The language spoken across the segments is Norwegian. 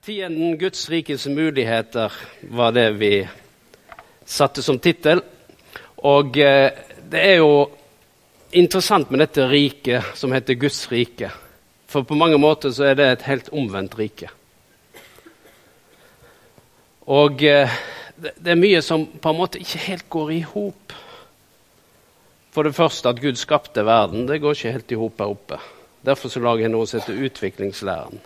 Tienden Guds rikes muligheter var det vi satte som titel. Og det er jo interessant med dette riket som heter Guds rike. For på mange måter så er det et helt omvendt rike. Og det er mye som på en måte ikke helt går i hop. For det første at Gud skapte verden, det går ikke helt i hop her oppe. Derfor så lager jeg noe som heter utviklingslæren.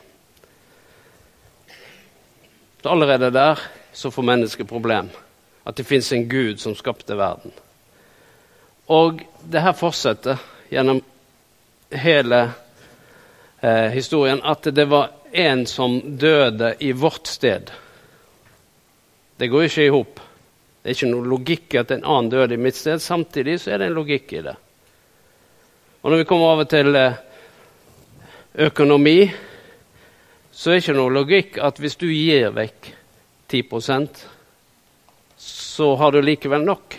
Så allerede der så får mennesket problem. At det finnes en Gud som skapte verden. Og det her fortsetter gjennom hele historien at det var en som døde i vårt sted. Det går ikke i hop. Det er ikke noe logikk at en annen døde i mitt sted. Samtidig så er det en logikk i det. Og når vi kommer over til økonomi, så er det ikke noe logikk at hvis du gir vekk 10%, så har du likevel nok.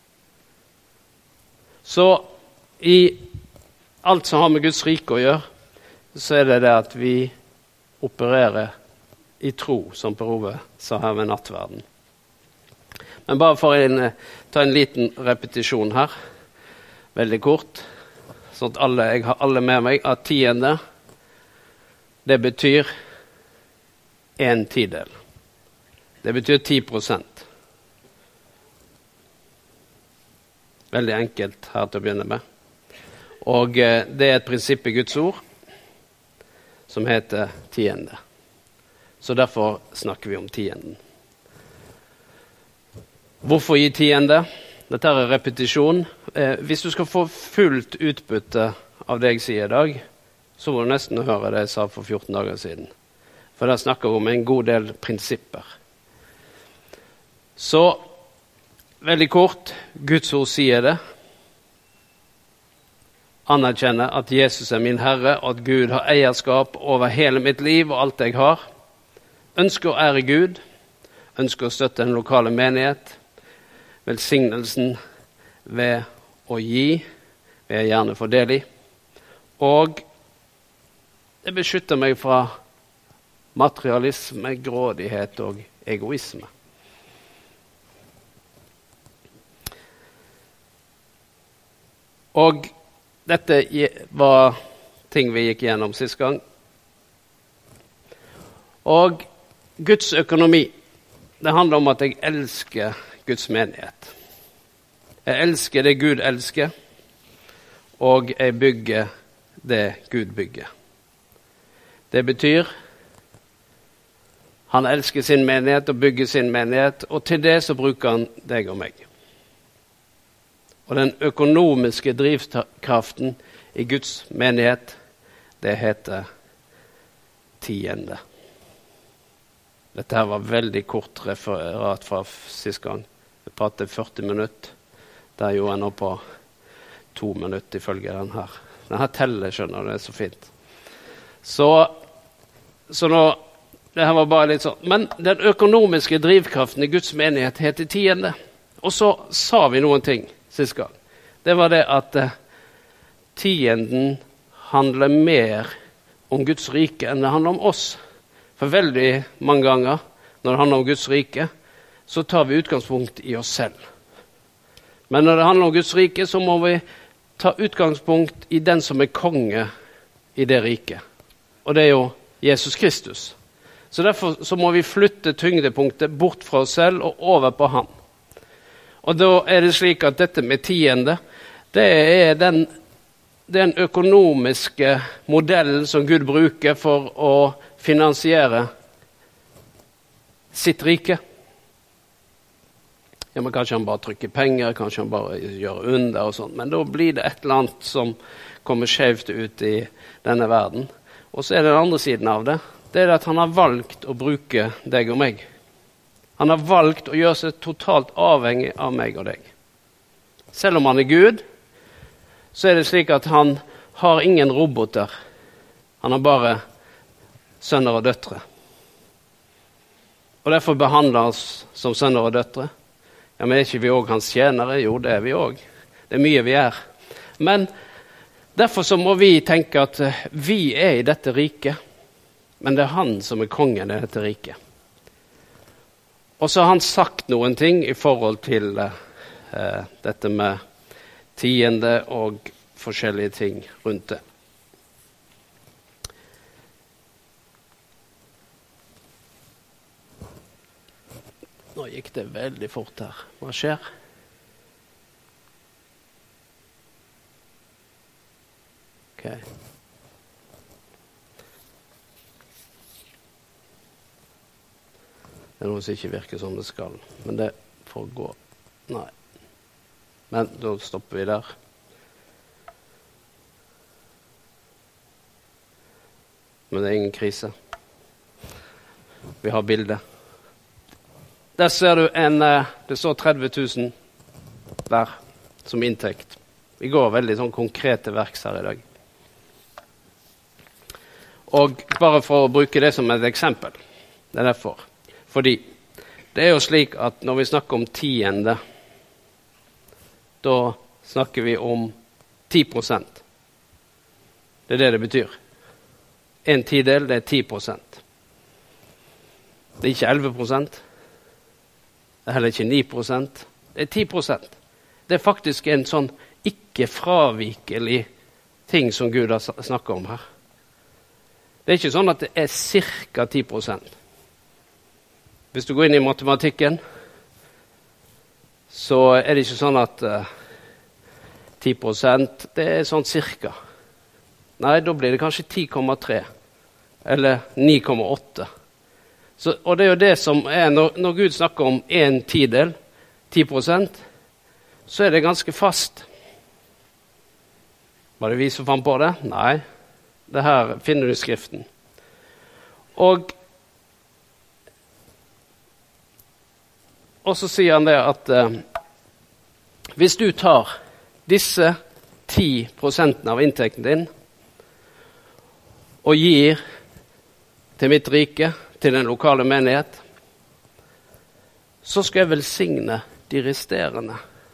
Så i alt som har med Guds rike å gjøre, så er det det at vi opererer i tro, som Per Ove sa her ved nattverden. Men bare for å ta en liten repetisjon her, veldig kort, sånn at jeg har alle med meg, at tiende, det betyr 1/10. Det betyr 10%. Veldig enkelt her til å begynne med. Og det er et prinsipp i Guds ord som heter tiende. Så derfor snakker vi om tienden. Hvorfor gi tiende? Dette er repetisjon. Hvis du skal få fullt utbytte av det jeg sier i dag, så må du nesten høre det jeg sa for 14 dager siden. For der snakker vi om en god del prinsipper. Så, veldig kort, Guds ord sier det. Anerkjenner at Jesus er min Herre, og at Gud har eierskap over hele mitt liv og alt jeg har. Ønsker å ære Gud. Ønsker å støtte den lokale menighet. Velsignelsen ved å gi, vil jeg gjerne få del i. Og det beskytter meg fra materialisme, grådighet og egoisme. Og dette var ting vi gikk gjennom sist gang. Og Guds økonomi, det handler om at jeg elsker Guds menighet. Jeg elsker det Gud elsker, og jeg bygger det Gud bygger. Det betyr han elsker sin menighet og bygger sin menighet, og til det så bruker han deg og meg. Og den økonomiske drivkraften i Guds menighet, det heter tiende. Dette her var veldig kort referat fra sist gang. Jeg pratet 40 minutter. Der gjorde jeg nå på 2 minutter ifølge den her. Den her teller, skjønner du, det er så fint. Så nå, det her var bare litt sånn. Men den økonomiske drivkraften i Guds menighet heter tiende. Og så sa vi noen ting sist gang. Det var det at tienden handler mer om Guds rike enn det handler om oss. For veldig mange ganger når det handler om Guds rike, så tar vi utgangspunkt i oss selv. Men når det handler om Guds rike, så må vi ta utgangspunkt i den som er konge i det riket. Og det er jo Jesus Kristus. Så derfor så må vi flytte tyngdepunktet bort fra oss selv og over på ham. Og da er det slik at dette med tiende, det er den økonomiske modellen som Gud bruker for å finansiere sitt rike. Ja, men kanskje han bare trykker penger, kanskje han bare gjør under og sånt, men da blir det et eller annet som kommer skjevt ut i denne verden. Og så er det den andre siden av det, det er at han har valgt å bruke deg og meg. Han har valgt å gjøre seg totalt avhengig av meg og deg. Selv om han er Gud, så er det slik at han har ingen roboter. Han har bare sønner og døtre. Og derfor behandler han oss som sønner og døtre. Ja, men er ikke vi også hans tjenere? Jo, det er vi også. Det er mye vi er. Men derfor så må vi tenke at vi er i dette riket. men det er han som er kongen i dette riket. Og så har han sagt noen ting i forhold til dette med tiende og forskjellige ting rundt det. Nå gikk det veldig fort her. Hva skjer? Ok. Det er noe som ikke virker som det skal, men det får gå. Nei. Men da stopper vi der. Men det er ingen krise. Vi har bildet. Der ser du det står 30 000 der som inntekt. Vi går veldig sånn konkrete verks her i dag. Og bare for å bruke det som et eksempel, det er derfor. Fordi det er jo slik at når vi snakker om tiende, da snakker vi om 10%. Det er det det betyr. En tidel, det er 10%. Det er ikke 11%. Det er heller ikke 9%. Det er 10%. Det er faktisk en sånn ikke-fravikelig ting som Gud har snakket om her. Det er ikke sånn at det er cirka 10%. Hvis du går inn i matematikken, så er det ikke sånn at 10% det er sånn cirka. Nei, da blir det kanskje 10,3 eller 9,8. Og det er jo det som er, når Gud snakker om en tidel, 10%, så er det ganske fast. Var det vi som fant på det? Nei, det her finner du i skriften. Og så sier han det at hvis du tar disse 10% av inntekten din og gir til mitt rike, til den lokale menighet, så skal jeg velsigne de resterende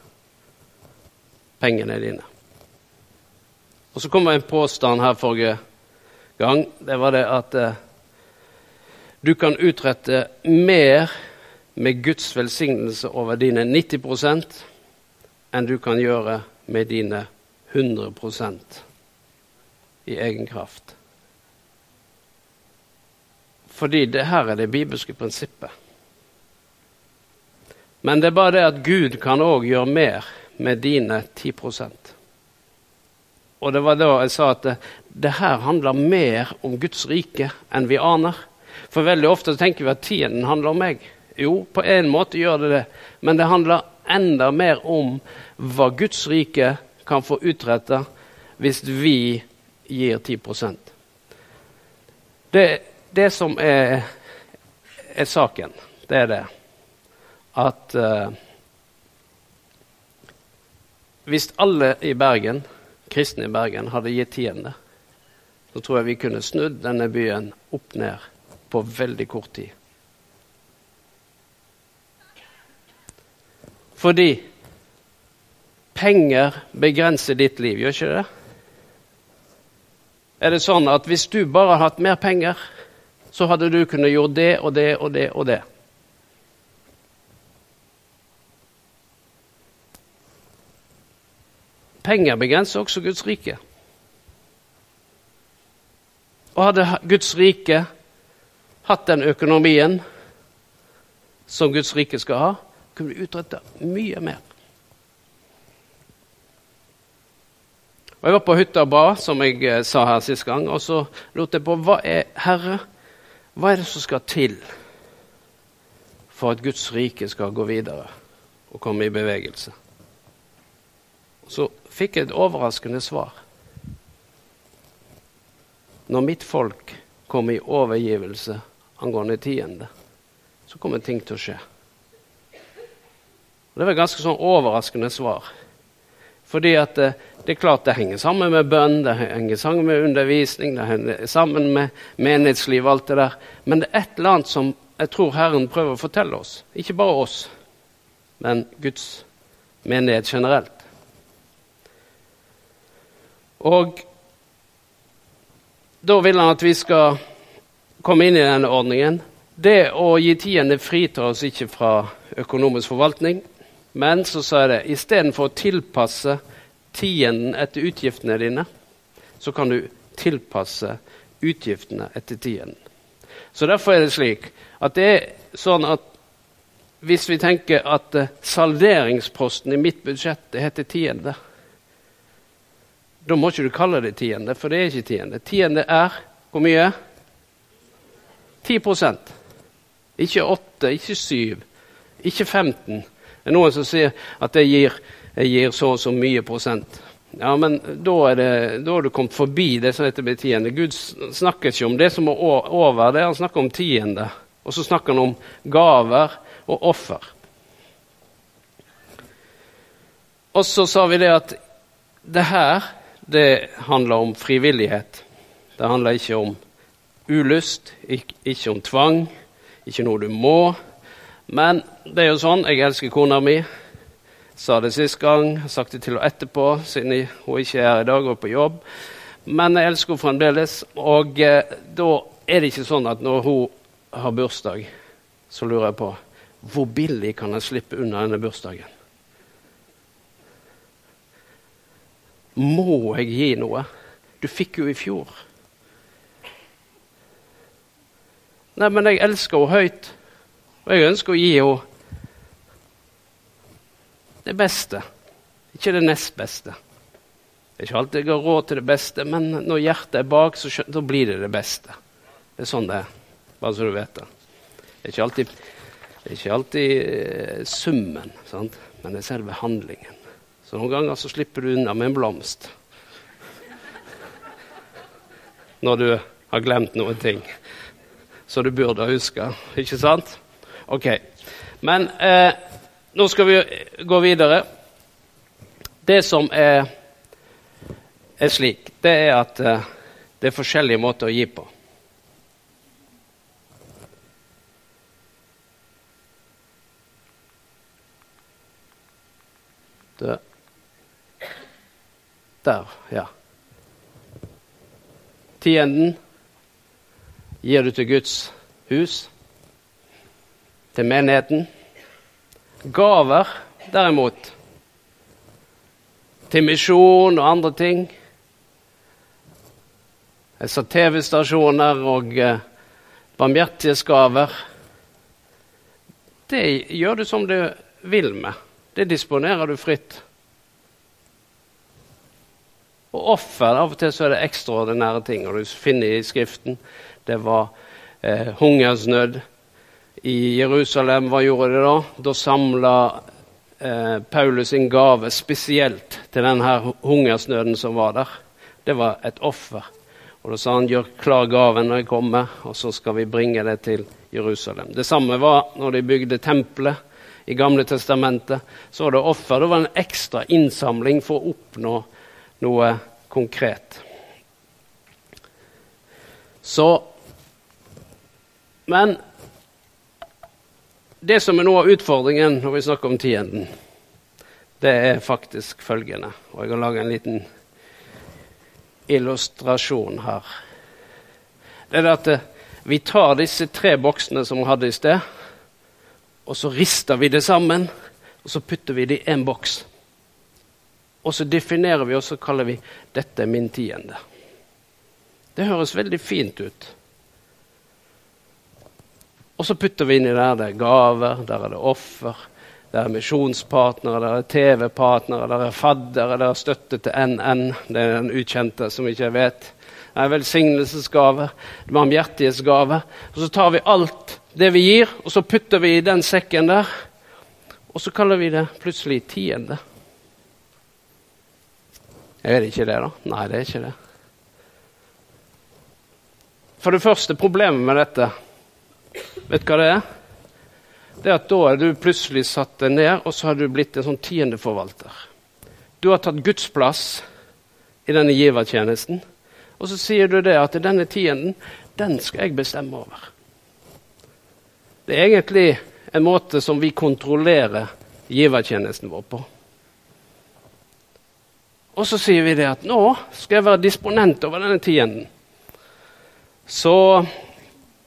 pengene dine. Og så kommer en påstand her forrige gang. Det var det at du kan utrette mer med Guds velsignelse over dine 90% enn du kan gjøre med dine 100% i egen kraft. Fordi det her er det bibelske prinsippet. Men det er bare det at Gud kan også gjøre mer med dine 10%. Og det var da jeg sa at det her handler mer om Guds rike enn vi aner. For veldig ofte tenker vi at tienden handler om meg. Jo, på en måte gjør det det. Men det handler enda mer om hva Guds rike kan få utrettet hvis vi gir 10%. Det som er saken, det er det at hvis alle i Bergen, kristne i Bergen, hadde gitt tiende, så tror jeg vi kunne snudd denne byen opp ned på veldig kort tid. Fordi penger begrenser ditt liv, gjør ikke det? Er det sånn at hvis du bare hadde hatt mer penger, så hadde du kunnet gjøre det og det og det og det. Penger begrenser også Guds rike. Og hadde Guds rike hatt den økonomien som Guds rike skal ha, kunne vi utrette mye mer. Og jeg var på hytta og ba, som jeg sa her sist gang, og så lurte jeg på, Herre, hva er det som skal til for at Guds rike skal gå videre og komme i bevegelse? Og så fikk jeg et overraskende svar. Når mitt folk kommer i overgivelse angående tiende, så kommer ting til å skje. Og det var et ganske sånn overraskende svar. Fordi at det er klart det henger sammen med bønn, det henger sammen med undervisning, det henger sammen med menighetsliv og alt det der. Men det er et eller annet som jeg tror Herren prøver å fortelle oss. Ikke bare oss, men Guds menighet generelt. Og da vil han at vi skal komme inn i denne ordningen. Det å gi tiende fritar oss ikke fra økonomisk forvaltning, men så sa jeg det, i stedet for å tilpasse tienden etter utgiftene dine, så kan du tilpasse utgiftene etter tienden. Så derfor er det slik at det er sånn at hvis vi tenker at salderingsposten i mitt budsjett det heter tiende, da må ikke du kalle det tiende, for det er ikke tiende. Tiende er, hvor mye? 10%. Ikke 8, ikke 7, ikke 15. Det er noen som sier at jeg gir så mye prosent. Ja, men da har du kommet forbi det som heter med tiende. Gud snakker ikke om det som er over det, han snakker om tiende. Og så snakker han om gaver og offer. Og så sa vi det at det her, det handler om frivillighet. Det handler ikke om ulyst, ikke om tvang, ikke noe du må. Men det er jo sånn, jeg elsker kona mi. Sa det sist gang, har sagt det til henne etterpå, siden hun ikke er i dag og på jobb. Men jeg elsker henne fremdeles, og da er det ikke sånn at når hun har bursdag, så lurer jeg på, hvor billig kan jeg slippe unna denne bursdagen? Må jeg gi noe? Du fikk jo i fjor. Nei, men jeg elsker henne høyt, og jeg ønsker å gi henne det beste, ikke det nest beste. Det er ikke alltid jeg har råd til det beste, men når hjertet er bak, så blir det beste. Det er sånn det er, bare så du vet det. Det er ikke alltid summen, sant? Men det er selve handlingen. Så noen ganger så slipper du unna med en blomst. Når du har glemt noen ting. Så du burde huske, ikke sant? Ok, men nå skal vi gå videre. Det som er slik, det er at det er forskjellige måter å gi på. Der, ja. Tienden gir du til Guds hus, til menigheten. Gaver, derimot, til misjon og andre ting. Jeg sa TV-stasjoner og barmhjertighetsgaver. Det gjør du som du vil med. Det disponerer du fritt. Og offer, av og til så er det ekstraordinære ting, og du finner i skriften. Det var hungersnød i Jerusalem. Hva gjorde det da? Da samlet Paulus sin gave spesielt til denne hungersnøden som var der. Det var et offer. Og da sa han, gjør klar gaven når jeg kommer, og så skal vi bringe det til Jerusalem. Det samme var når de bygde tempelet i Gamle Testamentet. Så var det offer. Det var en ekstra innsamling for å oppnå noe konkret. Så, men det som er noe av utfordringen når vi snakker om tienden, det er faktisk følgende. Og jeg har laget en liten illustrasjon her. Det er at vi tar disse 3 boksene som vi hadde i sted, og så rister vi det sammen, og så putter vi det i en boks. Og så definerer vi, og så kaller vi dette min tiende. Det høres veldig fint ut. Og så putter vi inn i det er gaver, der er det offer, der er misjonspartnere, der er TV-partnere, der er faddere, der er støtte til NN, det er den ukjente som ikke jeg vet. Det er velsignelsesgaver, det er barmhjertighetsgaver. Og så tar vi alt det vi gir, og så putter vi i den sekken der, og så kaller vi det plutselig tiende. Er det ikke det da? Nei, det er ikke det. For det første problemet med dette, vet du hva det er? Det er at da er du plutselig satt deg ned, og så har du blitt en sånn tiendeforvalter. Du har tatt Guds plass i denne givertjenesten, og så sier du det at denne tienden, den skal jeg bestemme over. Det er egentlig en måte som vi kontrollerer givertjenesten vår på. Og så sier vi det at nå skal jeg være disponent over denne tienden. Så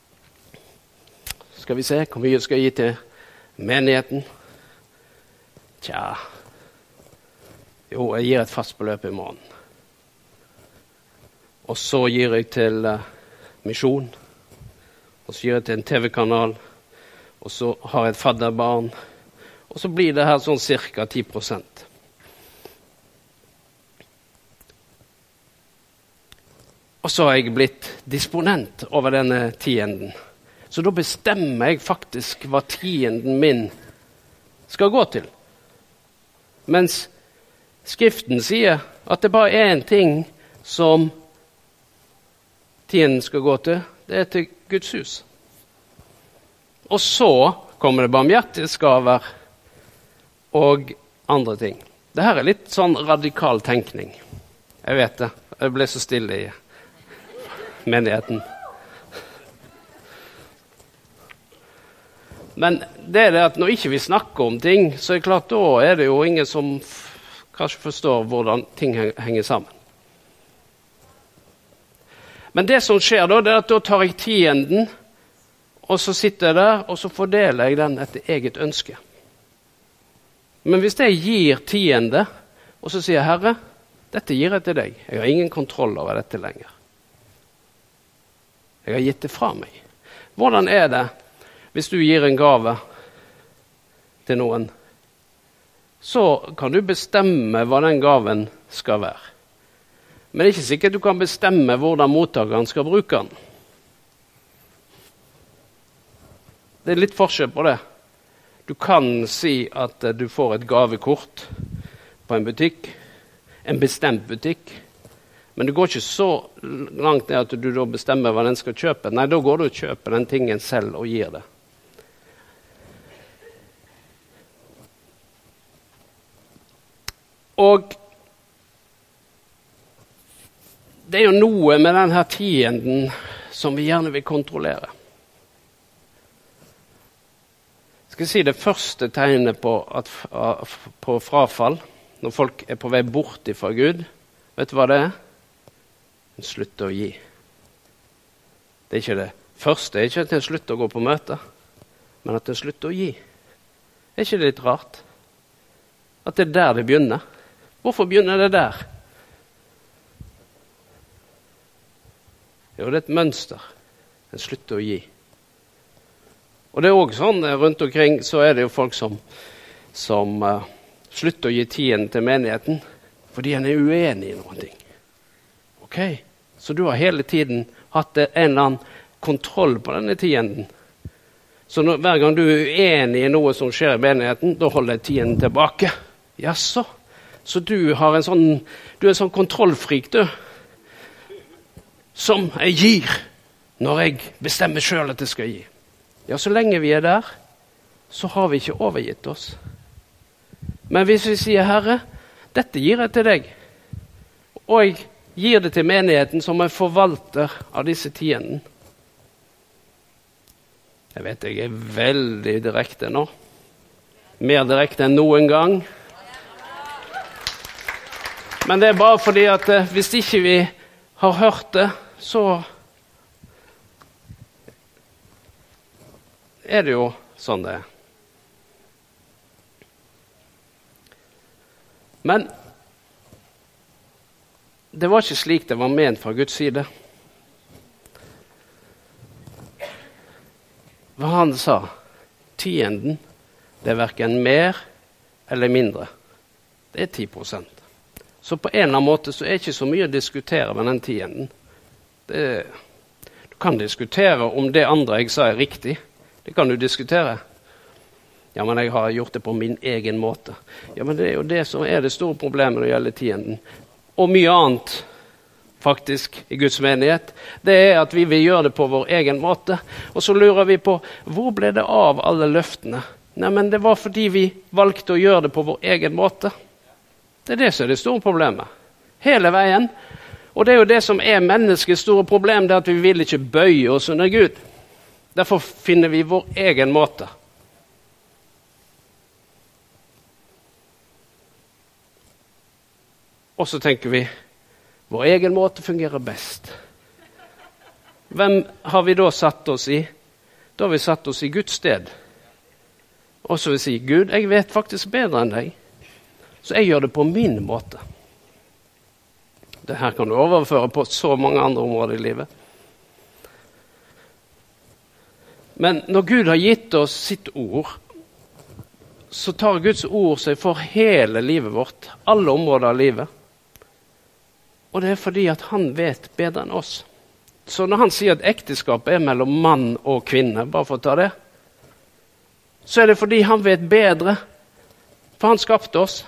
Skal vi se, hvor mye skal jeg gi til menigheten? Tja, jo, jeg gir et fast beløp i måneden. Og så gir jeg til misjon, og så gir jeg til en TV-kanal, og så har jeg et fadderbarn, og så blir det her sånn cirka 10%. Og så har jeg blitt disponent over denne tienden. Så da bestemmer jeg faktisk hva tienden min skal gå til. Mens Skriften sier at det bare er en ting som tienden skal gå til, det er til Guds hus. Og så kommer det barmhjertighetsgaver og andre ting. Dette er litt sånn radikal tenkning. Jeg vet det. Jeg ble så stille i menigheten. Men det er det at når ikke vi snakker om ting, så er det klart da er det jo ingen som kanskje forstår hvordan ting henger sammen. Men det som skjer da, det er at da tar jeg tienden, og så sitter jeg der, og så fordeler jeg den etter eget ønske. Men hvis jeg gir tiende, og så sier jeg, Herre, dette gir jeg til deg. Jeg har ingen kontroll over dette lenger. Jeg har gitt det fra meg. Hvordan er det hvis du gir en gave til noen? Så kan du bestemme hva den gaven skal være. Men det er ikke sikkert du kan bestemme hvordan mottakeren skal bruke den. Det er litt forskjell på det. Du kan si at du får et gavekort på en butikk, en bestemt butikk, men det går ikke så langt ned at du da bestemmer hva den skal kjøpe. Nei, da går du og kjøper den tingen selv og gir det. Og det er jo noe med denne tienden som vi gjerne vil kontrollere. Skal jeg si det første tegnet på frafall, når folk er på vei bort fra Gud, vet du hva det er? En slutter å gi. Det er ikke det første, det er ikke at en slutter å gå på møte, men at en slutter å gi. Er ikke det litt rart? At det er der det begynner. Hvorfor begynner det der? Jo, det er et mønster. En slutter å gi. Og det er også sånn, rundt omkring så er det jo folk som slutter å gi tienden til menigheten, fordi en er uenig i noen ting. Ok, så du har hele tiden hatt en eller annen kontroll på denne tienden. Så hver gang du er uenig i noe som skjer i menigheten, da holder tienden tilbake. Jaså, så du er en sånn kontrollfrik, du, som jeg gir når jeg bestemmer selv at jeg skal gi. Ja, så lenge vi er der, så har vi ikke overgitt oss. Men hvis vi sier, Herre, dette gir jeg til deg, og jeg gir det til menigheten som en forvalter av disse tienden. Jeg vet jeg er veldig direkte nå. Mer direkte enn noen gang. Men det er bare fordi at hvis ikke vi har hørt det, så er det jo sånn det er. Men det var ikke slik det var ment fra Guds side. Hva han sa, tienden, det er hverken mer eller mindre. Det er 10%. Så på en eller annen måte så er det ikke så mye å diskutere med den tienden. Du kan diskutere om det andre jeg sa er riktig. Det kan du diskutere. Ja, men jeg har gjort det på min egen måte. Ja, men det er jo det som er det store problemet når det gjelder tienden. Og mye annet, faktisk, i Guds menighet, det er at vi vil gjøre det på vår egen måte. Og så lurer vi på, hvor ble det av alle løftene? Nei, men det var fordi vi valgte å gjøre det på vår egen måte. Det er det som er det store problemet. Hele veien. Og det er jo det som er menneskets store problem, det er at vi vil ikke bøye oss under Gud. Derfor finner vi vår egen måte. Og så tenker vi, vår egen måte fungerer best. Hvem har vi da satt oss i? Da har vi satt oss i Guds sted. Og så vil si, Gud, jeg vet faktisk bedre enn deg, så jeg gjør det på min måte. Det her kan du overføre på så mange andre områder i livet. Men når Gud har gitt oss sitt ord, så tar Guds ord seg for hele livet vårt, alle områder av livet. Og det er fordi at han vet bedre enn oss. Så når han sier at ekteskapet er mellom mann og kvinne, bare for å ta det, så er det fordi han vet bedre, for han skapte oss.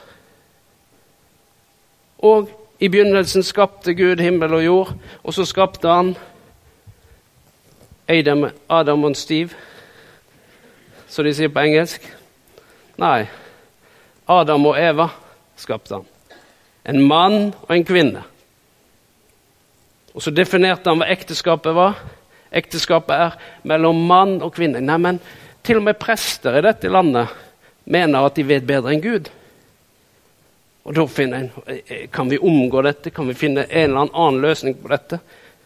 Og i begynnelsen skapte Gud himmel og jord, og så skapte han Adam og Steve, så de sier på engelsk. Nei, Adam og Eva skapte han. En mann og en kvinne. Og så definerte han hva ekteskapet var. Ekteskapet er mellom mann og kvinne. Nei, men til og med prester i dette landet mener at de vet bedre enn Gud. Og da kan vi omgå dette, kan vi finne en eller annen løsning på dette.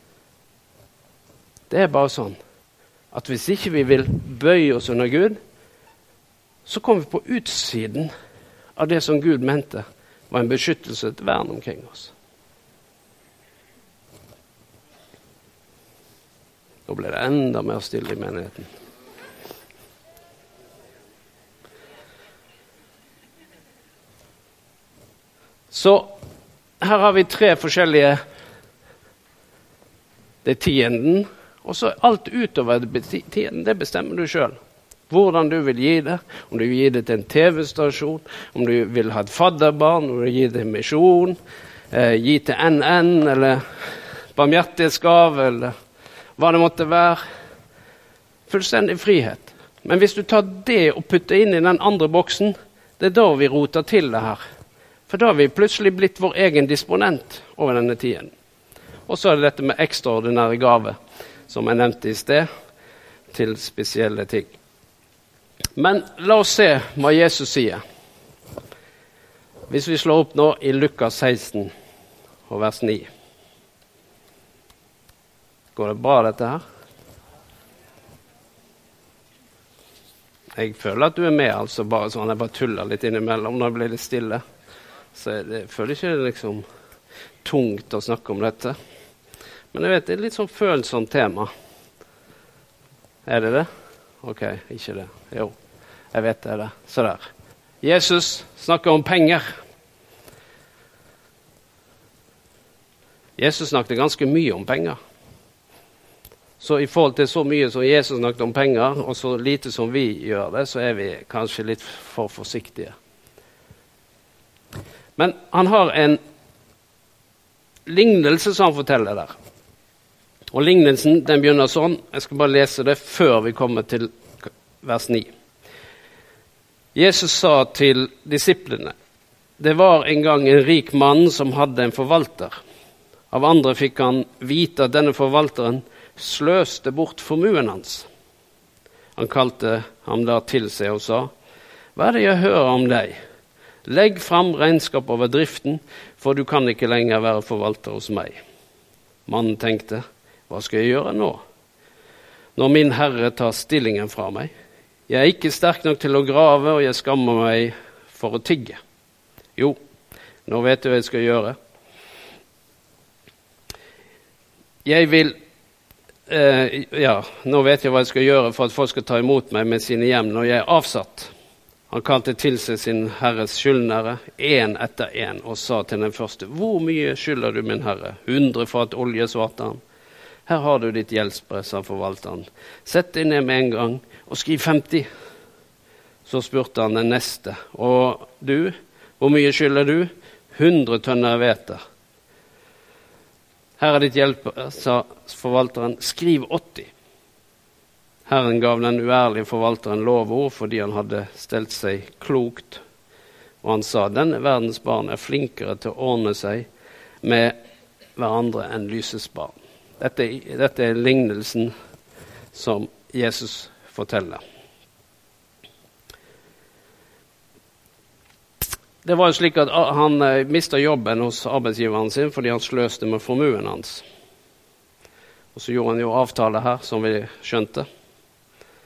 Det er bare sånn at hvis ikke vi vil bøye oss under Gud, så kommer vi på utsiden av det som Gud mente var en beskyttelse, et vern omkring oss. Nå ble det enda mer stille i menigheten. Så her har vi 3 forskjellige. Det er tienden, og så alt utover tienden, det bestemmer du selv. Hvordan du vil gi det, om du vil gi det til en TV-stasjon, om du vil ha et fadderbarn, om du vil gi det til misjon, gi til NN, eller barmhjertighetsgave, eller hva det måtte være. Fullstendig frihet. Men hvis du tar det og putter inn i den andre boksen, det er da vi roter til det her. For da har vi plutselig blitt vår egen disponent over denne tiden. Og så er det dette med ekstraordinære gave, som jeg nevnte i sted, til spesielle ting. Men la oss se hva Jesus sier. Hvis vi slår opp nå i Lukas 16 og vers 9. Går det bra dette her? Jeg føler at du er med, altså bare sånn, jeg bare tuller litt innimellom når det blir litt stille. Så jeg føler ikke det liksom tungt å snakke om dette. Men jeg vet, det er litt sånn følsomt tema. Er det det? Ok, ikke det. Jo, jeg vet det er det. Så der. Jesus snakker om penger. Jesus snakket ganske mye om penger. Så i forhold til så mye som Jesus snakket om penger, og så lite som vi gjør det, så er vi kanskje litt for forsiktige. Men han har en lignelse som han forteller der. Og lignelsen, den begynner sånn. Jeg skal bare lese det før vi kommer til vers 9. Jesus sa til disiplene, det var en gang en rik mann som hadde en forvalter. Av andre fikk han vite at denne forvalteren sløste bort formuen hans. Han kalte ham da til seg og sa, hva er det jeg hører om deg? Legg fram regnskap over driften, for du kan ikke lenger være forvalter hos meg. Mannen tenkte, hva skal jeg gjøre nå? Når min herre tar stillingen fra meg. Jeg er ikke sterk nok til å grave, og jeg skammer meg for å tigge. Jo, nå vet du hva jeg skal gjøre. Nå vet jeg hva jeg skal gjøre for at folk skal ta imot meg med sine hjem når jeg er avsatt. Han kalte til seg sin herres skyldnere, en etter en, og sa til den første, hvor mye skylder du min herre? 100 fat olje, svarte han. Her har du ditt gjeldsbrev, sa forvalteren. Sett deg ned med en gang og skriv 50. Så spurte han den neste, og du, hvor mye skylder du? 100 tønner hvete. Her er ditt hjelp, sa forvalteren, skriv 80. Herren gav den uærlige forvalteren lovord fordi han hadde stelt seg klokt. Og han sa, denne verdens barn er flinkere til å ordne seg med hverandre enn lysets barn. Dette er lignelsen som Jesus forteller. Det var jo slik at han mistet jobben hos arbeidsgiveren sin fordi han sløste med formuen hans. Og så gjorde han jo avtale her, som vi skjønte.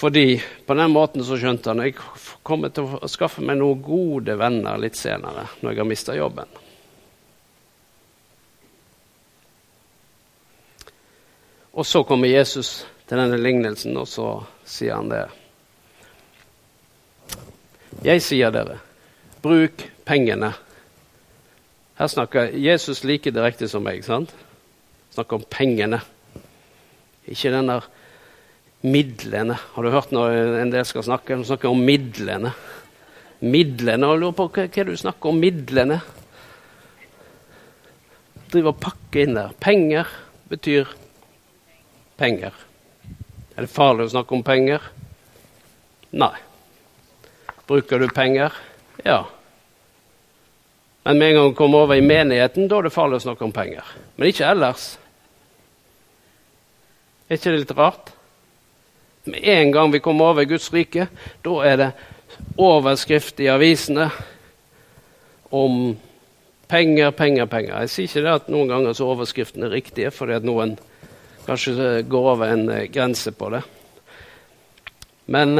Fordi på den måten så skjønte han, jeg kommer til å skaffe meg noen gode venner litt senere, når jeg har mistet jobben. Og så kommer Jesus til denne lignelsen, og så sier han det. Jeg sier dere, bruk pengene. Her snakker Jesus like direkte som meg, sant? Snakker om pengene. Ikke denne midlene. Har du hørt når en del skal snakke? De snakker om midlene. Midlene, og jeg lurer på hva du snakker om midlene. Driver og pakker inn der. Penger betyr penger. Er det farlig å snakke om penger? Nei. Bruker du penger? Ja. Men med en gang du kommer over i menigheten, da er det farlig å snakke om penger. Men ikke ellers. Er ikke det litt rart? Med en gang vi kommer over i Guds rike, da er det overskrift i avisene om penger, penger, penger. Jeg sier ikke det at noen ganger så overskriften er riktige, fordi at noen kanskje går over en grense på det. Men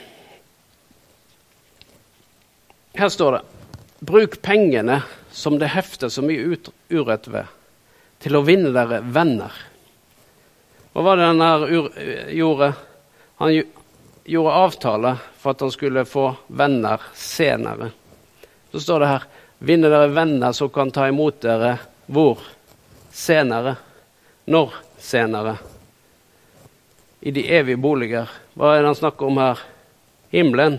her står det, bruk pengene som det hefter så mye urett ved, til å vinne dere venner. Hva var det han her gjorde? Han gjorde avtale for at han skulle få venner senere. Så står det her, vinne dere venner som kan ta imot dere hvor? Senere. Når senere? I de evige boliger. Hva er det han snakker om her? Himmelen.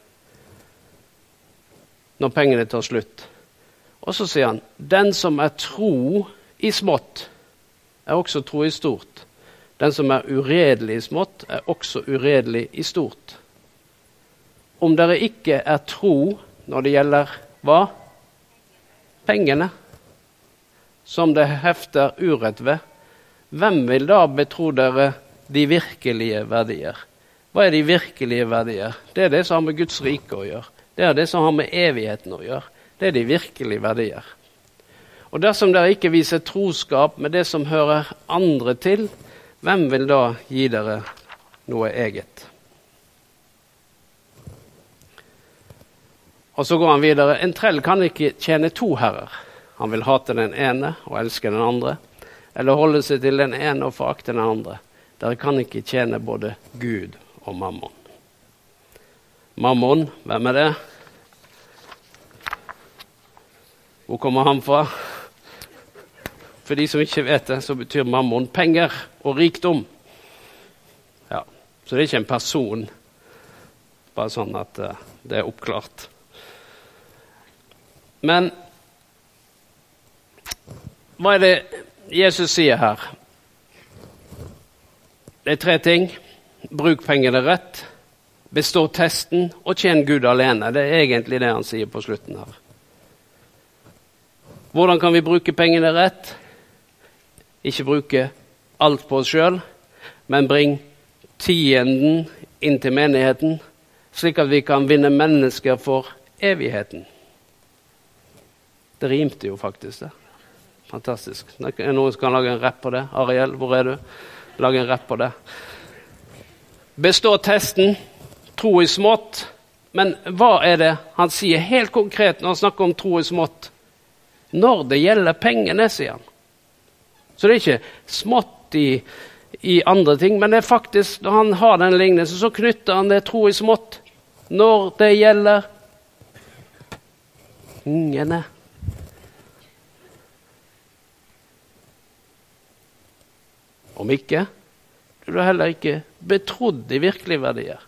Når pengene tar slutt. Og så sier han, den som er tro i smått, er også tro i stort. Den som er uredelig i smått, er også uredelig i stort. Om dere ikke er tro når det gjelder hva? Pengene, som det hefter urett ved, hvem vil da betro dere de virkelige verdier? Hva er de virkelige verdier? Det er det som har med Guds rike å gjøre. Det er det som har med evigheten å gjøre. Det er de virkelige verdier. Og dersom dere ikke viser troskap med det som hører andre til, hvem vil da gi dere noe eget? Og så går han videre. En trell kan ikke tjene to herrer. Han vil hate den ene og elske den andre, eller holde seg til den ene og forakte den andre. Dere kan ikke tjene både Gud og mammon. Mammon, hvem er det? Hvor kommer han fra? For de som ikke vet det, så betyr mammon penger og rikdom. Ja, så det er ikke en person. Bare sånn at det er oppklart. Men hva er det Jesus sier her? Det er 3 ting. Bruk pengene rett. Bestå testen og tjen Gud alene. Det er egentlig det han sier på slutten her. Hvordan kan vi bruke pengene rett? Ikke bruke alt på oss selv, men bring tienden inn til menigheten, slik at vi kan vinne mennesker for evigheten. Det rimte jo faktisk det. Fantastisk. Er noen som kan lage en rapp på det? Ariel, hvor er du? Lage en rapp på det. Bestå testen. Tro i smått, men hva er det han sier helt konkret når han snakker om tro i smått? Når det gjelder pengene, sier han. Så det er ikke smått i andre ting, men det er faktisk, når han har den lignelsen, så knytter han det tro i smått. Når det gjelder pengene. Om ikke, du er heller ikke betrodd i virkelige verdier.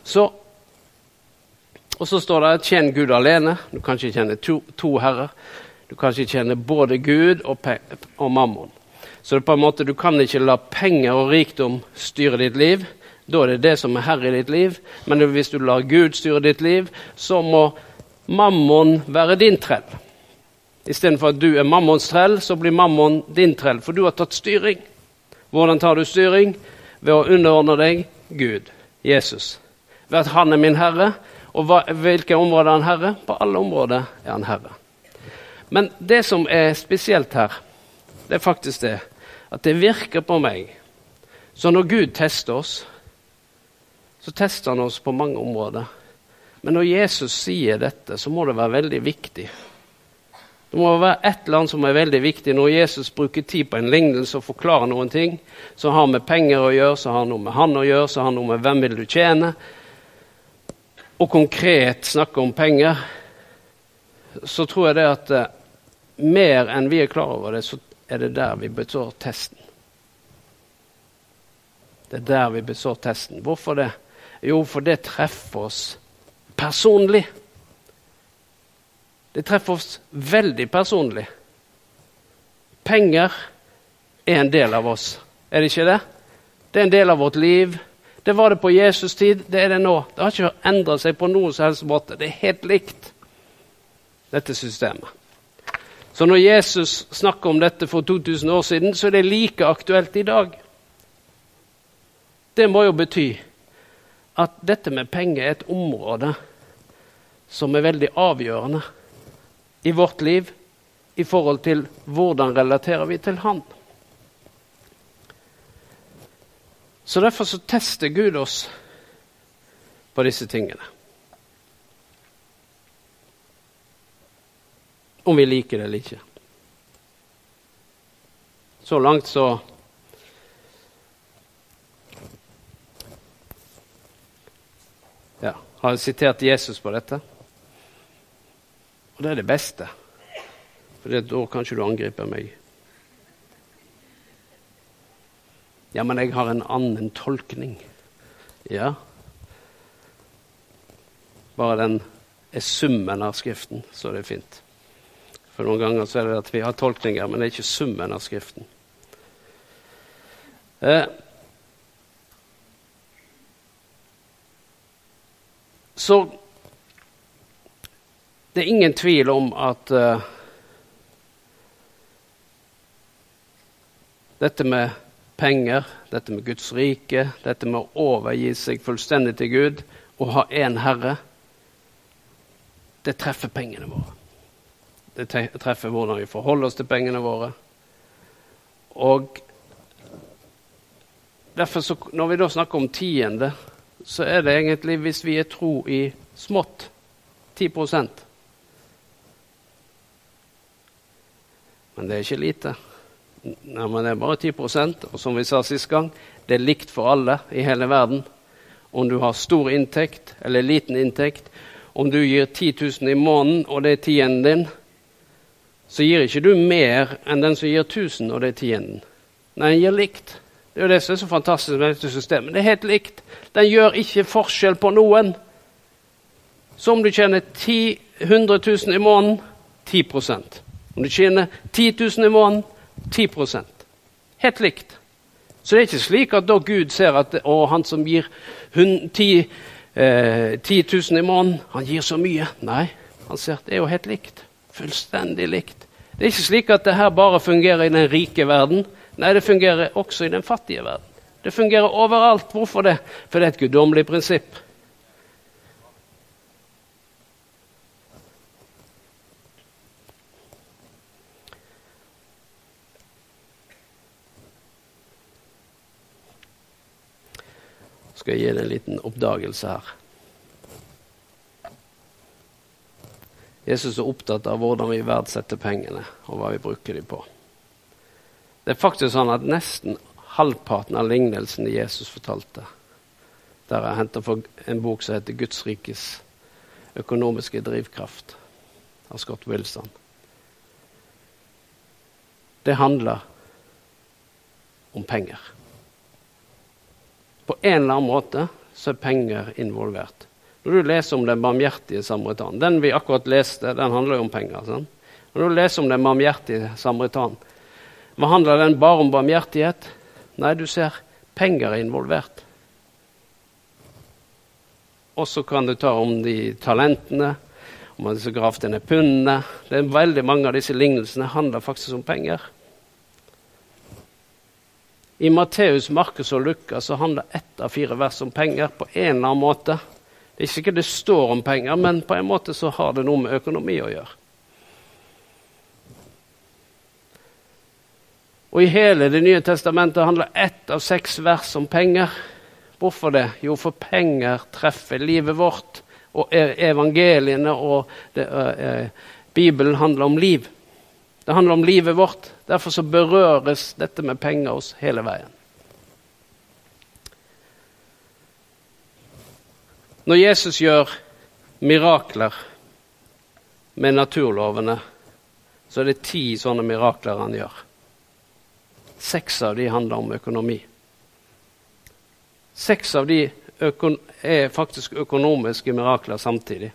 Og så står det at tjen Gud alene. Du kan ikke tjene to herrer. Du kan ikke tjene både Gud og mammon. Så det er på en måte, du kan ikke la penger og rikdom styre ditt liv. Da er det det som er herre i ditt liv. Men hvis du lar Gud styre ditt liv, så må mammon være din trell. I stedet for at du er mammons trell, så blir mammon din trell, for du har tatt styring. Hvordan tar du styring? Ved å underordne deg Gud, Jesus. Ved at han er min herre, og hvilke områder er han herre? På alle områder er han herre. Men det som er spesielt her, det er faktisk det, at det virker på meg. Så når Gud tester oss, så tester han oss på mange områder. Men når Jesus sier dette, så må det være veldig viktig. Det må være et eller annet som er veldig viktig. Når Jesus bruker tid på en lignelse og forklarer noen ting, så har med penger å gjøre, så har noe med han å gjøre, så har noe med hvem vil du tjene, og konkret snakke om penger, så tror jeg det at mer enn vi er klar over det, så er det der vi består testen. Det er der vi består testen. Hvorfor det? Jo, for det treffer oss personlig. Det treffer oss veldig personlig. Penger er en del av oss. Er det ikke det? Det er en del av vårt liv. Det var det på Jesus tid, det er det nå. Det har ikke endret seg på noen som helst måte. Det er helt likt, dette systemet. Så når Jesus snakker om dette for 2000 år siden, så er det like aktuelt i dag. Det må jo bety at dette med penger er et område som er veldig avgjørende i vårt liv i forhold til hvordan relaterer vi til han. Så derfor så tester Gud oss på disse tingene. Om vi liker det eller ikke. Så langt så har jeg sitert Jesus på dette. Og det er det beste. For da kanskje du angriper meg. Ja, men jeg har en annen tolkning. Ja. Bare den er summen av skriften, så det er fint. For noen ganger så er det at vi har tolkninger, men det er ikke summen av skriften. Så det er ingen tvil om at dette med penger, dette med Guds rike, dette med å overgi seg fullstendig til Gud og ha en Herre, det treffer pengene våre. Det treffer hvordan vi forholder oss til pengene våre. Og derfor så, når vi da snakker om tiende, så er det egentlig, hvis vi er tro i smått, 10%. Men det er ikke lite. Nei, men det er bare 10%, og som vi sa sist gang, det er likt for alle i hele verden. Om du har stor inntekt eller liten inntekt, om du gir 10 000 i måneden, og det er tienden din, så gir ikke du mer enn den som gir 1000, og det er tienden. Nei, den gir likt. Det er jo det som er så fantastisk med dette systemet. Det er helt likt. Den gjør ikke forskjell på noen. Så om du tjener 100 000 i måneden, 10%. Om du tjener 10 000 i måneden, 10%. Helt likt. Så det er ikke slik at da Gud ser at han som gir 10 000 i måneden, han gir så mye. Nei, han ser at det er jo helt likt. Fullstendig likt. Det er ikke slik at det her bare fungerer i den rike verden. Nei, det fungerer også i den fattige verden. Det fungerer overalt. Hvorfor det? For det er et guddommelig prinsipp. Skal jeg gi deg en liten oppdagelse her. Jesus er opptatt av hvordan vi verdsetter pengene, og hva vi bruker dem på. Det er faktisk sånn at nesten halvparten av lignelsen Jesus fortalte, der jeg hentet for en bok som heter Guds rikes økonomiske drivkraft, av Scott Wilson. Det handler om penger. På en eller annen måte så er penger involvert. Når du leser om den barmhjertige samaritan, den vi akkurat leste, den handler jo om penger. Sånn? Når du leser om den barmhjertige samaritan, hva handler den bare om barmhjertighet? Nei, du ser penger er involvert. Og så kan du ta om de talentene, om disse gravtene pundene. Det er veldig mange av disse lignelsene handler faktisk om penger. I Matteus, Markus og Lukas så handler 1 av 4 vers om penger på en eller annen måte. Det er ikke sikkert det står om penger, men på en måte så har det noe med økonomi å gjøre. Og i hele Det nye testamentet handler 1 av 6 vers om penger Hvorfor det? Jo, for penger treffer livet vårt, og evangeliene og Bibelen handler om liv. Det handler om livet vårt. Derfor så berøres dette med penger oss hele veien. Når Jesus gjør mirakler med naturlovene, så er det 10 sånne mirakler han gjør. 6 av de handler om økonomi. 6 av de er faktisk økonomiske mirakler samtidig.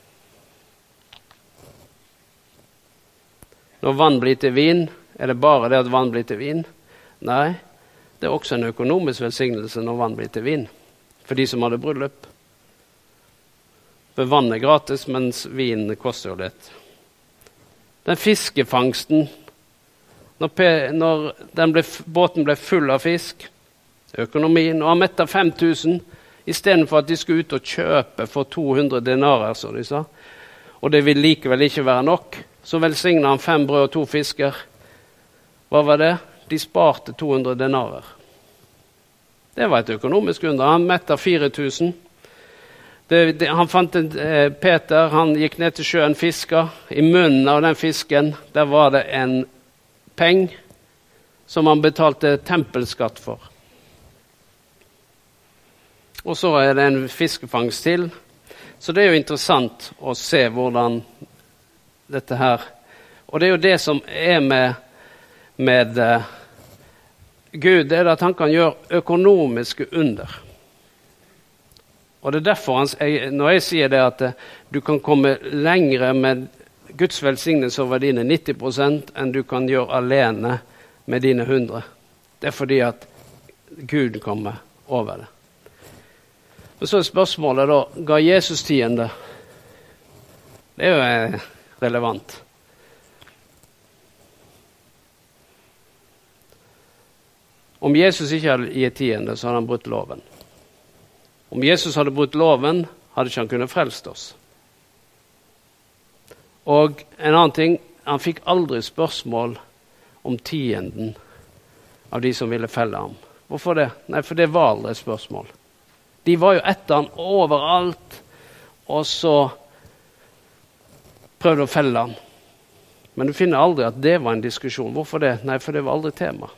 Når vann blir til vin, er det bare det at vann blir til vin? Nei, det er også en økonomisk velsignelse når vann blir til vin, for de som hadde bryllup. For vann er gratis, mens vin koster jo litt. Den fiskefangsten, når båten ble full av fisk, økonomien, og han mettet 5000, i stedet for at de skulle ut og kjøpe for 200 denarer, som de sa, og det vil likevel ikke være nok, så velsignet han 5 brød og 2 fisker. Hva var det? De sparte 200 denarer. Det var et økonomisk under. Han mettet 4000. Han fant Peter, han gikk ned til sjøen, fisker. I munnen av den fisken, der var det en peng som han betalte tempelskatt for. Og så er det en fiskefangst til. Så det er jo interessant å se hvordan dette her, og det er jo det som er med Gud, det er at han kan gjøre økonomiske under. Og det er derfor når jeg sier det at du kan komme lengre med Guds velsignelse over dine 90% enn du kan gjøre alene med dine 100. Det er fordi at Gud kommer over det. Og så er spørsmålet da, ga Jesus tiende? Det er jo relevant. Om Jesus ikke hadde gitt tiende, så hadde han brutt loven. Om Jesus hadde brutt loven, hadde ikke han kunnet frelst oss. Og en annen ting, han fikk aldri spørsmål om tienden av de som ville felle ham. Hvorfor det? Nei, for det var aldri et spørsmål. De var jo etter han overalt, og så prøvde å felle han. Men du finner aldri at det var en diskusjon. Hvorfor det? Nei, for det var aldri tema.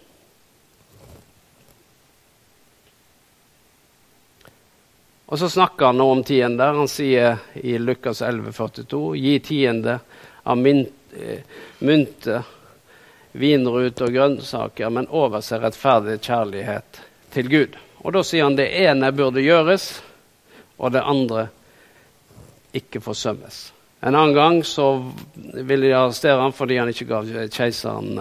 Og så snakker han nå om tiende. Han sier i Lukas 11,42, gi tiende av mynte, vinrut og grønnsaker, men overse rettferdig kjærlighet til Gud. Og da sier han det ene burde gjøres, og det andre ikke forsømmes. En annen gang så ville de arrestere ham fordi han ikke gav keiseren,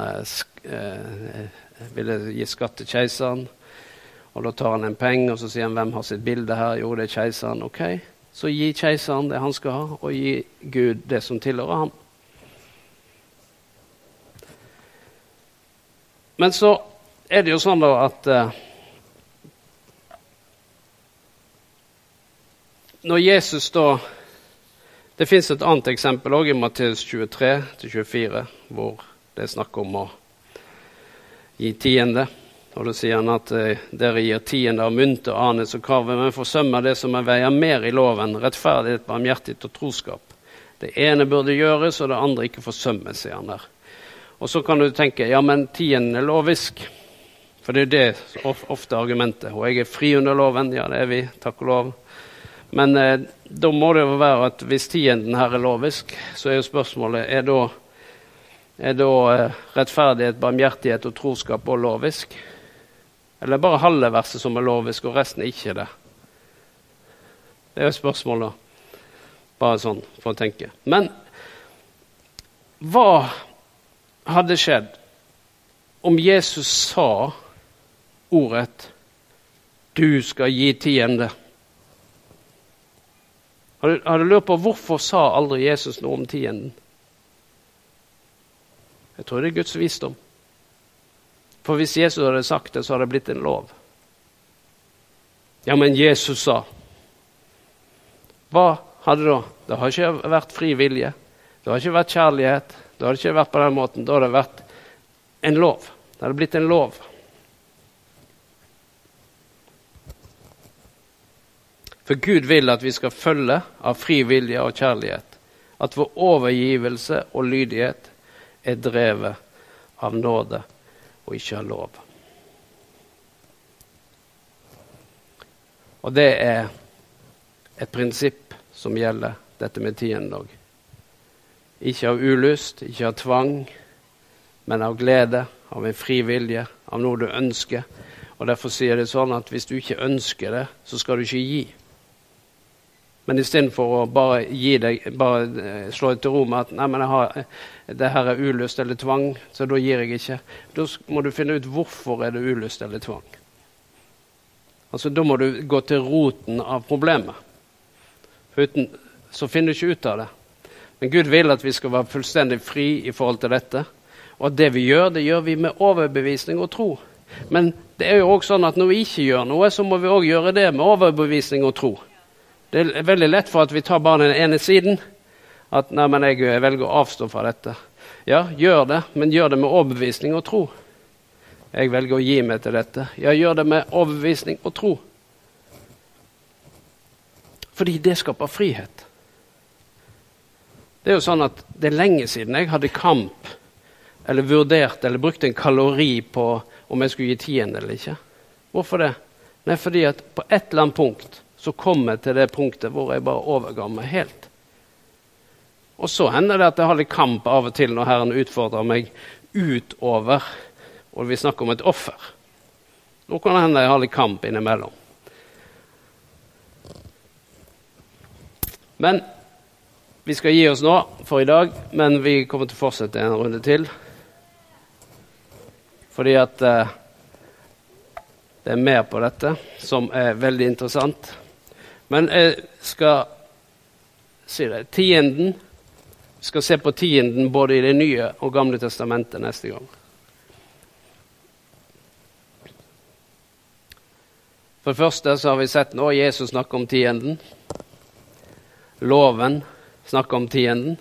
ville gi skatt til keiseren. Og da tar han en penge, og så sier han, hvem har sitt bilde her? Jo, det er keiseren. Ok, så gi keiseren det han skal ha, og gi Gud det som tilhører ham. Men så er det jo sånn da at når Jesus da, det finnes et annet eksempel også i Matteus 23-24, hvor det er snakk om å gi tiende. Og da sier han at dere gir tiende av mynte og anes og kave, men forsømmer det som er veier mer i loven, rettferdighet, barmhjertighet og troskap. Det ene burde gjøres, og det andre ikke forsømmes, sier han der. Og så kan du tenke, ja, men tienden er lovisk. For det er det ofte argumentet. Og jeg er fri under loven, ja, det er vi, takk og lov. Men da må det jo være at hvis tienden her er lovisk, så er jo spørsmålet, er da rettferdighet, barmhjertighet og troskap og lovisk? Eller bare halve verset som er lovisk, og resten er ikke det? Det er jo spørsmålet, bare sånn for å tenke. Men hva hadde skjedd om Jesus sa ordet, du skal gi tiende? Har du lurt på hvorfor sa aldri Jesus noe om tienden? Jeg tror det er Guds visdom. For hvis Jesus hadde sagt det, så hadde det blitt en lov. Ja, men Jesus sa. Hva hadde da? Det har ikke vært fri vilje. Det har ikke vært kjærlighet. Det har ikke vært på den måten. Da har det vært en lov. Det hadde blitt en lov. For Gud vil at vi skal følge av fri vilje og kjærlighet, at vår overgivelse og lydighet drevet av nåde og ikke av lov. Og det et prinsipp som gjelder dette med tiendedag. Ikke av ulyst, ikke av tvang, men av glede, av en fri vilje, av noe du ønsker. Og derfor sier det sånn at hvis du ikke ønsker det, så skal du ikke gi. Men i stedet for å bare gi deg, bare slå deg til ro med at nei, men det her ulyst eller tvang, så da gir jeg ikke. Da må du finne ut hvorfor det ulyst eller tvang. Altså, da må du gå til roten av problemet. For uten, så finner du ikke ut av det. Men Gud vil at vi skal være fullstendig fri i forhold til dette. Og det vi gjør, det gjør vi med overbevisning og tro. Men det jo også sånn at når vi ikke gjør noe, så må vi også gjøre det med overbevisning og tro. Det veldig lett for at vi tar bare den ene siden. At nei, men jeg velger å avstå fra dette. Ja, gjør det, men gjør det med overbevisning og tro. Jeg velger å gi meg til dette. Jeg gjør det med overbevisning og tro. Fordi det skaper frihet. Det jo sånn at det lenge siden jeg hadde kamp, eller vurdert, eller brukt en kalori på om jeg skulle gi tiende eller ikke. Hvorfor det? Nei, fordi at på et eller annet punkt, så kom jeg til det punktet hvor jeg bare overga meg helt. Og så hender det at jeg har litt kamp av og til når Herren utfordrer meg utover, og vi snakker om et offer. Nå kan det hende jeg har litt kamp innimellom. Men vi skal gi oss nå for i dag, men vi kommer til å fortsette en runde til. Fordi at det mer på dette som veldig interessant. Men jeg skal si det. Tienden, skal se på tienden både i det nye og gamle testamentet neste gang. For det første så har vi sett nå Jesus snakke om tienden. Loven snakker om tienden.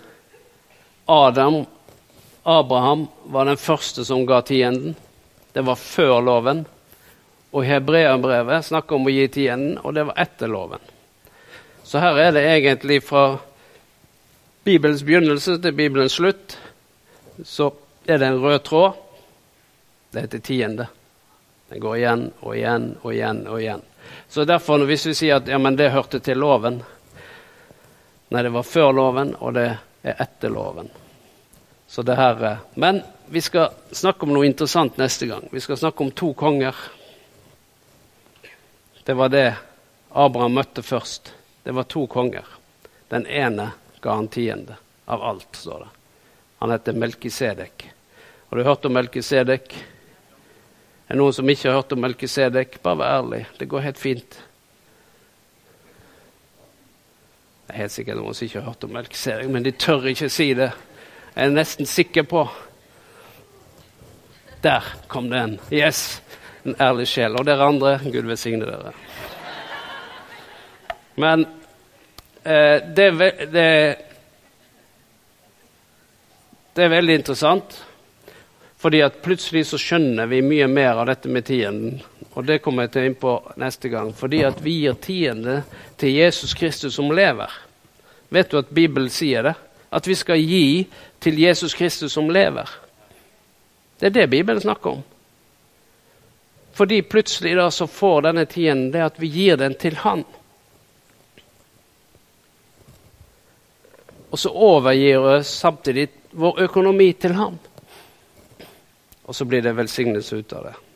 Abraham var den første som ga tienden. Det var før loven. Og Hebreerbrevet snakker om å gi tienden, og det var etter loven. Så her det egentlig fra Bibelens begynnelse til Bibelens slutt, så det en rød tråd. Det heter tiende. Den går igjen og igjen og igjen og igjen. Så derfor hvis vi sier at ja, men det hørte til loven. Nei, det var før loven, og det etter loven. Så det her, men vi skal snakke om noe interessant neste gang. Vi skal snakke om 2 konger. Det var det Abraham møtte først. Det var 2 konger. Den ene ga han tiende av alt, står det. Han heter Melkisedek. Har du hørt om Melkisedek? Det noen som ikke har hørt om Melkisedek? Bare vær ærlig, det går helt fint. Det helt sikkert noen som ikke har hørt om Melkisedek, men de tør ikke si det. Jeg nesten sikker på. Der kom den. Yes, en ærlig sjel. Og dere andre, Gud velsigne dere. Men det veldig interessant, fordi at plutselig så skjønner vi mye mer av dette med tienden, og det kommer jeg til inn på neste gang, fordi at vi gir tiende til Jesus Kristus som lever. Vet du at Bibelen sier det? At vi skal gi til Jesus Kristus som lever. Det det Bibelen snakker om. Fordi plutselig da så får denne tienden det at vi gir den til han. Og så overgir vi samtidig vår økonomi til ham. Og så blir det velsignelse ut av det.